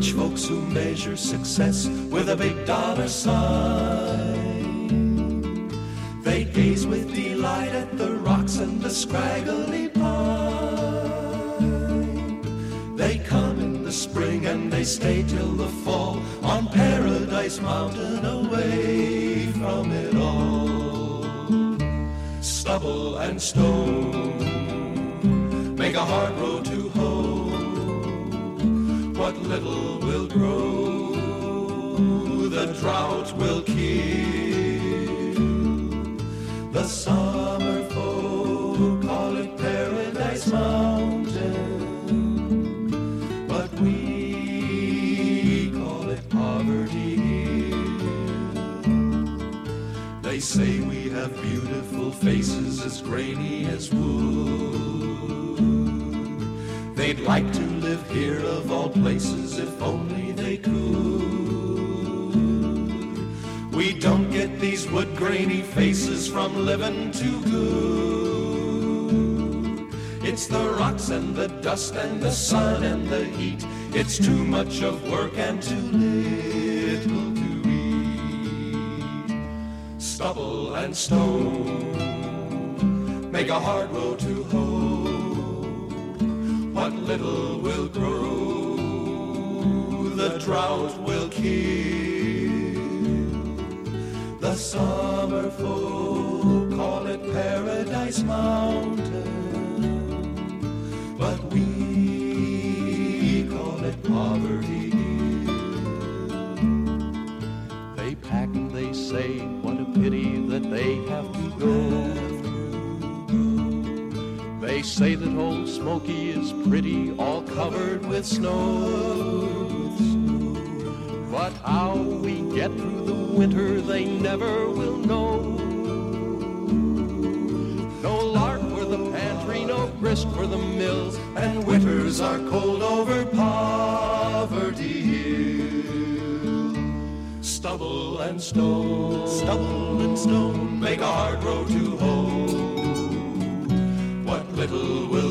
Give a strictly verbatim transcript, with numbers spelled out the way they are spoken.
rich folks who measure success with a big dollar sign. They gaze with delight at the rocks and the scraggly pine. They come in the spring and they stay till the fall on Paradise Mountain, away from it all. Stubble and stone make a hard road to hoe. What little will grow, the drought will kill. The summer folk call it Paradise Mountain, but we call it Poverty Hill. They say we have beautiful faces as grainy as wood. They'd like to live here of all places if only they could. We don't get these wood grainy faces from living too good. It's the rocks and the dust and the sun and the heat. It's too much of work and too little to eat. Stubble and stone make a hard road to hoe. What little will grow, the drought will kill. The summer folk call it Paradise Mountain, but we call it Poverty Hill. They pack and they say, what a pity that they have to go. They say that old Smoky is pretty, all covered with snow. But how we get through the winter they never will know. No lark for the pantry, no grist for the mills, and winters are cold over Poverty Hill. Stubble and stone, stubble and stone make a hard road to hoe. What little will